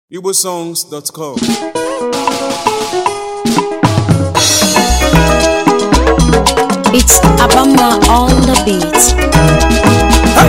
igbosongs.com. It's Abama on the beat.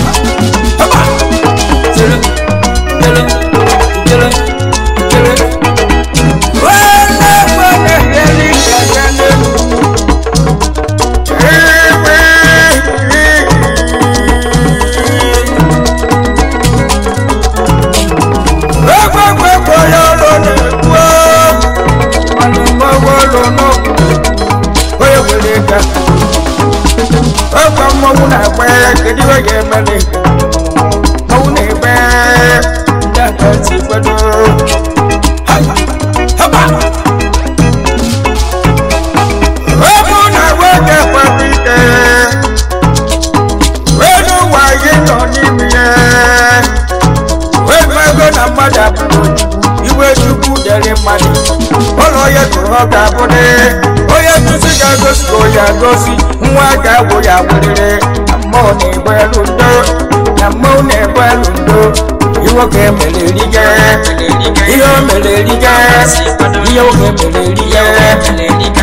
Gosi nwa ga-agwụ ya werere mmụọ na-egbe lundo na mmụọ na-egbe lundo iwe ka emere erige ihe o mere erige ihe oge mere erige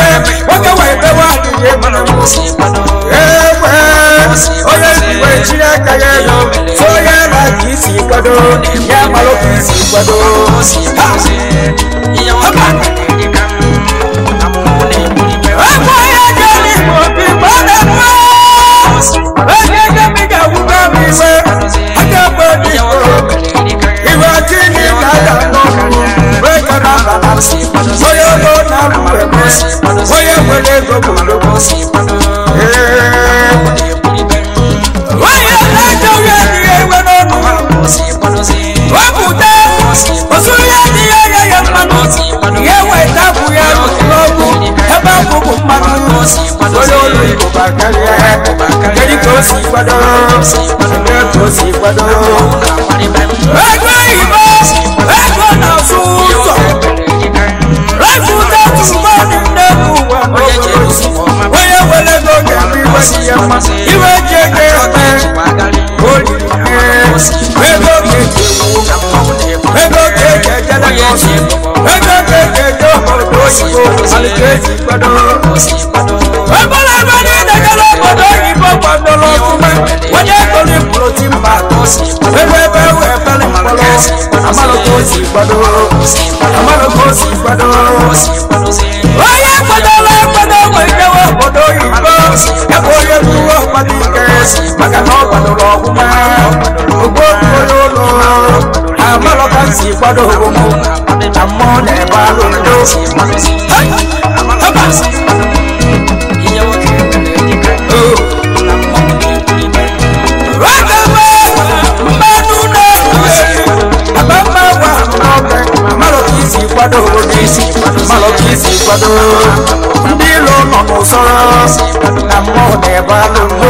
Oye, si kwado iya waka ni kan amune muri be wa ya jani mo bi bada mo wa ya mi ga wuga mi we aga bodi iwa tini kada no we kana na si oyo go na we oyo wele go go si Jadi kosi kwado, kosi kwado. Ego ibo, ego na suso. Refuta tumani nemu wa oye wele go gami wasi yama. Iwe jeke ote, oli ego keke ego keke jala kosi. Ego keke jomo doibo, alikezi kwado. Ebola bani dagala bodo ibo kwado lo kume. Wanye koni protein matos. Wewe pele malo. Amalo kosi kwado. Amalo kosi kwado. Oye kwado lo kwado wenge wo bodo ibo. Ebo ye tuwo padike. Magano kwado lo kume. Ogbo koyo lo. Amalo kasi kwado kumu. Amone balondo. Malokisi kwado ndilo no soro na mo de balungo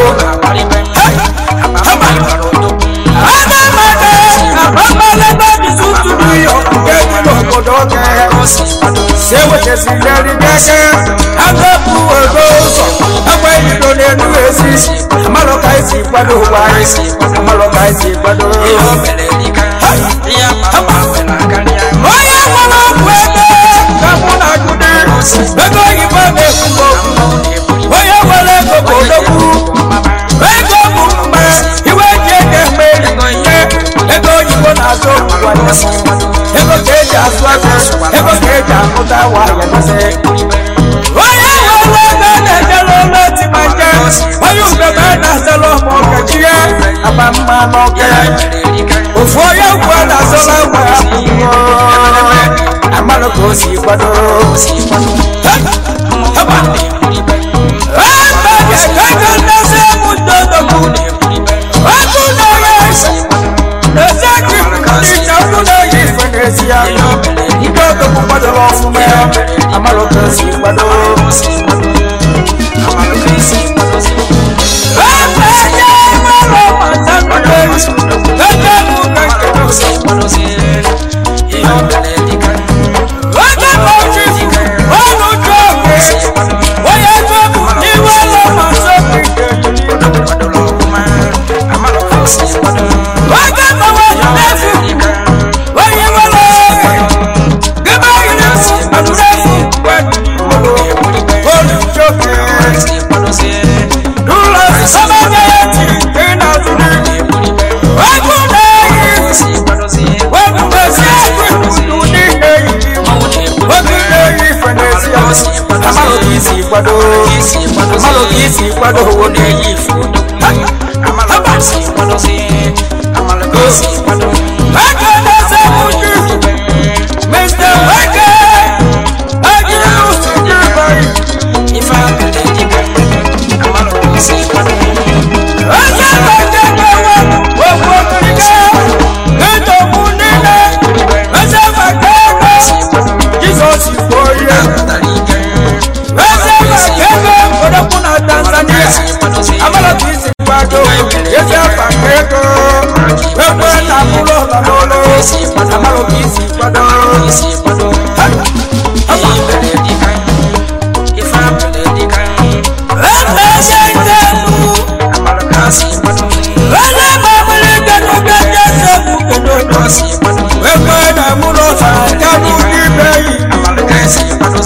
amale babi sutu biyo keji lo kodoke sewe jesideri gege agapu odoso agba ido nenu esi malokaisi kwado wai malokaisi kwado iyo belelika ya mama wena kania oya malokwede kamuna gude ego ibo me kumbo oya wale kokodoku ego mumma iwe jege meri ego ibo na zo wanyasi ego keja aswate ego keja muta waya nase oya wale gane jalo loti manje oyu bebe na zelo mo kejie abamma noke ofoya wala zola wa amalo kosi kwado Malokisi kwado wode yifu amalokisi kwado si amalokisi kwado aka na sabuju Mr. Wake agiru sujubai ifa kadejika amalokisi kwado asa bakeka wo kurika eto munene asa bakeka Jesus boye Tanzania amala kisi kwado yesa pakeko wewe na mulo na lolo amala kisi kwado wewe na mulo sa jabu dibei amala kisi kwado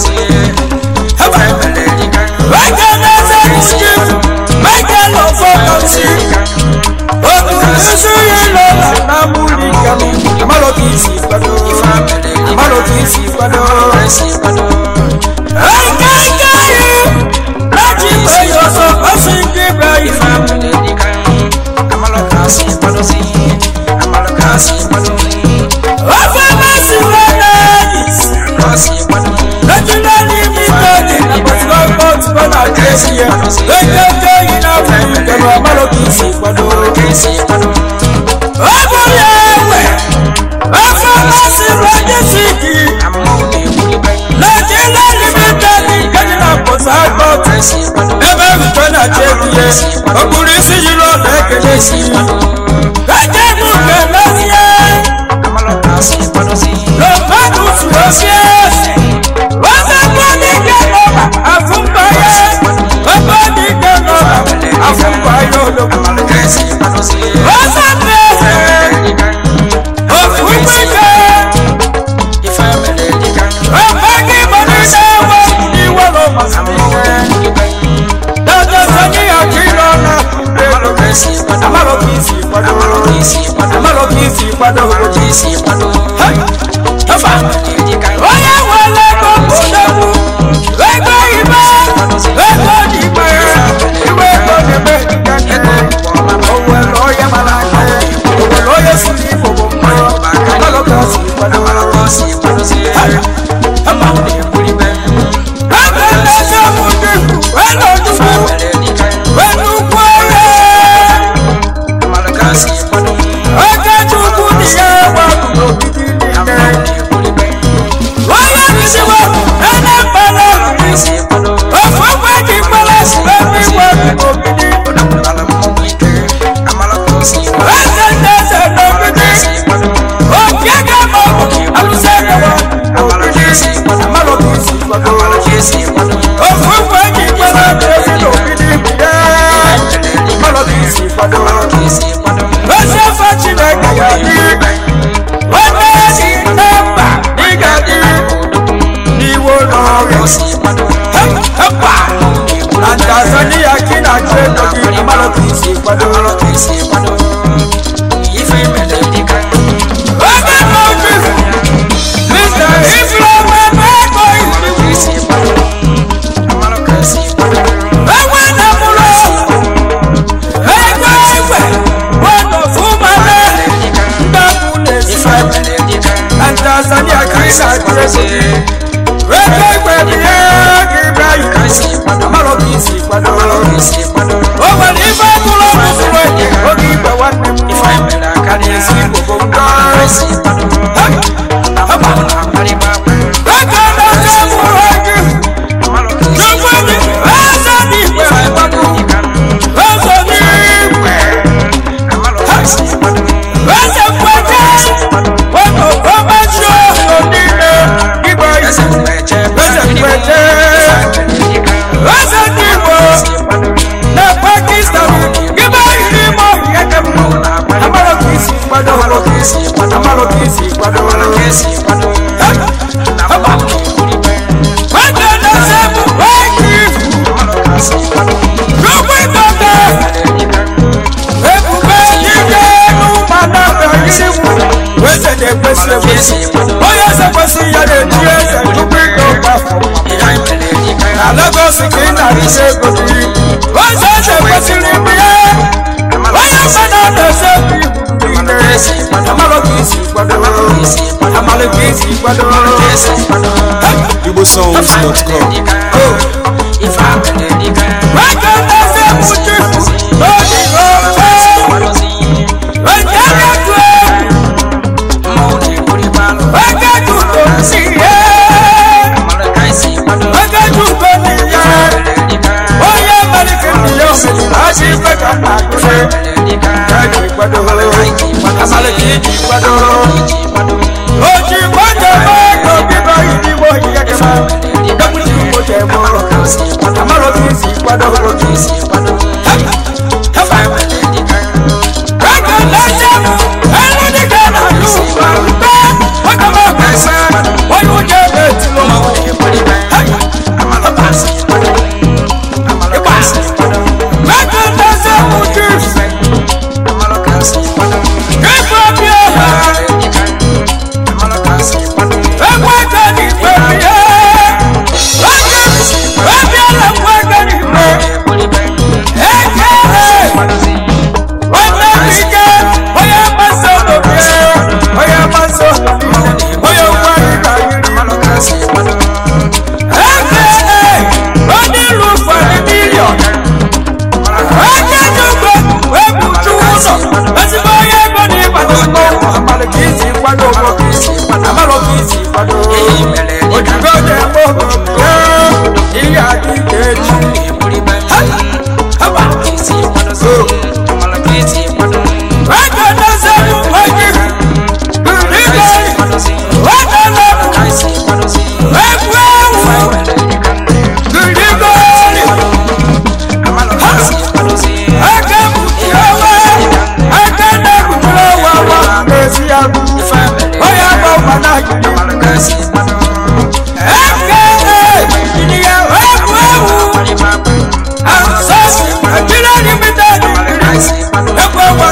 Oji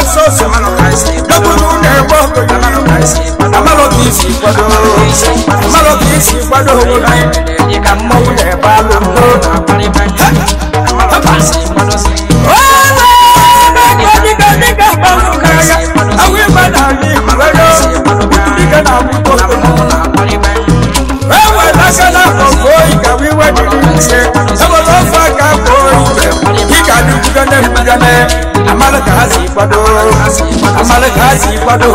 soso lọ́gbọ̀nù nẹ̀gbọ́ amalokisi kwado amalokisi kwado wọlé kàmọ́wù nẹ̀bà lọ́gbọ̀. Nígbà báwo kàyà àwọn ìbàdàn ní ìwẹ́lẹ́ nígbà náà mú tó tó. Ẹ̀wọ̀n lásánà kọ̀ọ̀kọ̀ ìgbà wíwẹ́ nínú ìṣe ẹ̀wọ̀n ló fà ká kọ̀ ìgbẹ́ kíkà ní kúndẹ́nẹ́ amalokasi kwado amalokasi kwado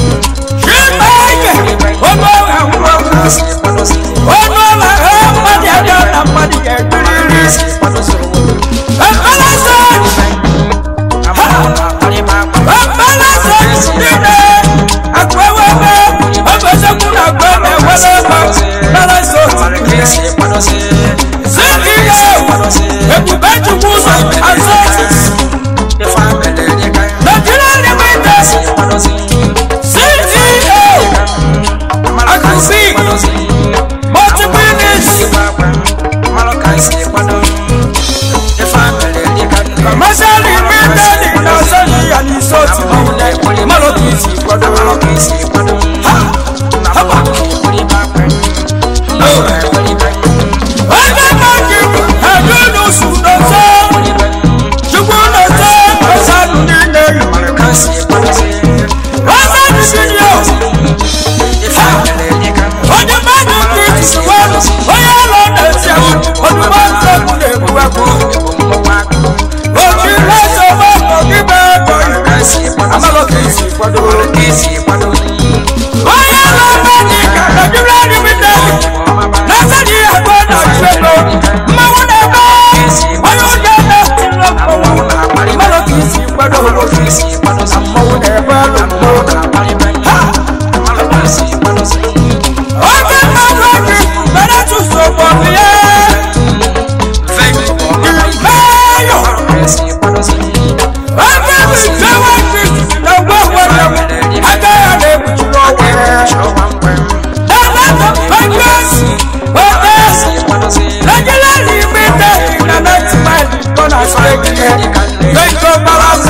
Oh,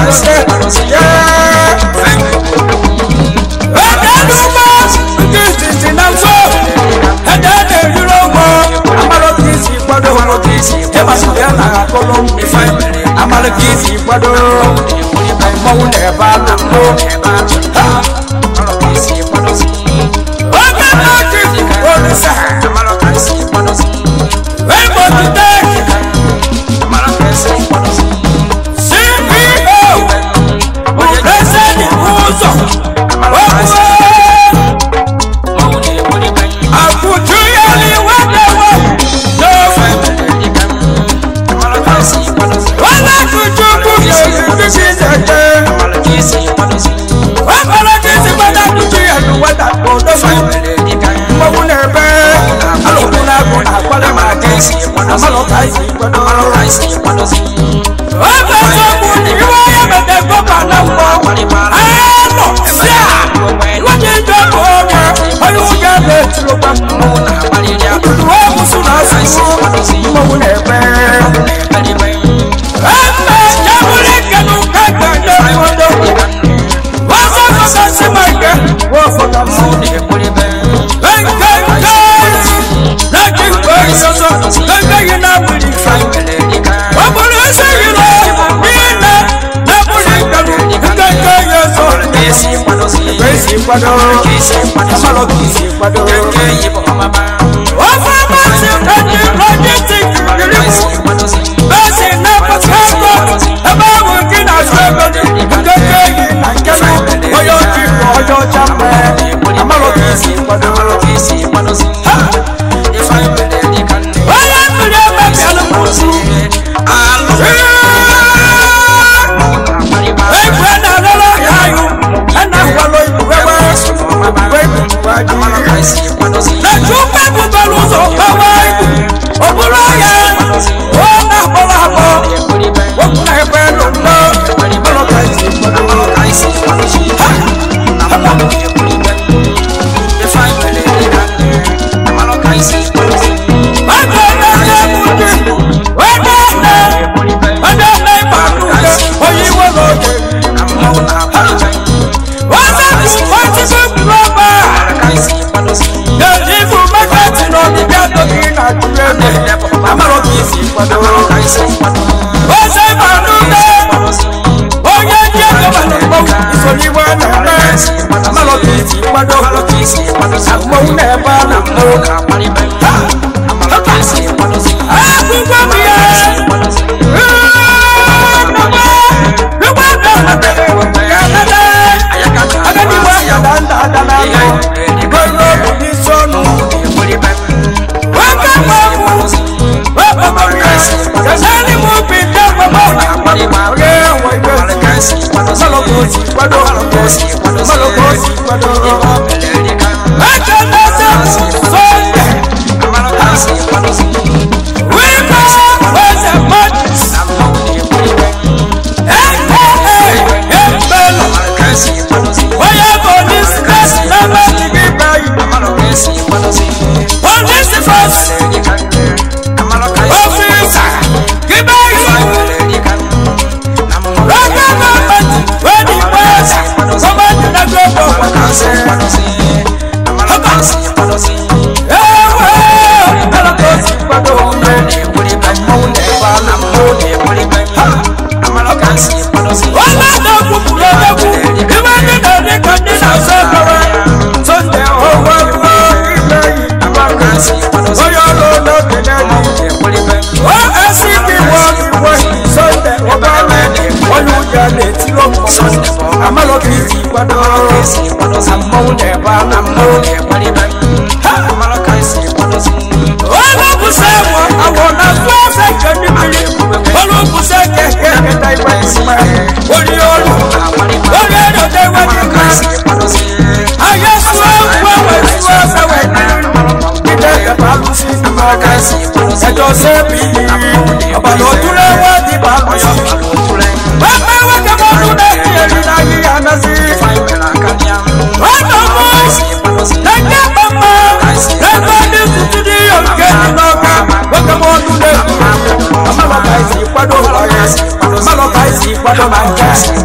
Malo kaisi kwado manga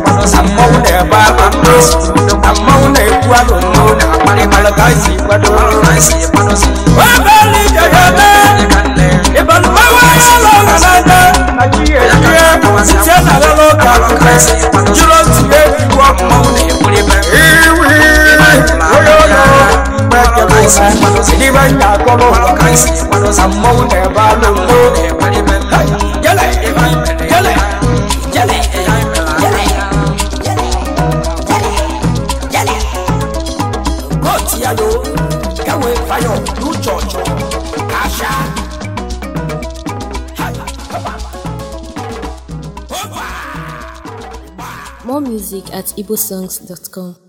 amau na ekwu alụmụ ịmalụ ka isi kwado wabali jayebe ịbalụmawa ya lọga n'aja na chi ehihie site na lelo ka akụkọ jụrụ otu ya ejiwo iwi onye ụlọ Diba nya kono ammo ne balu jale goti ayo kawe fayo lu chocho asha More music at igbosongs.com.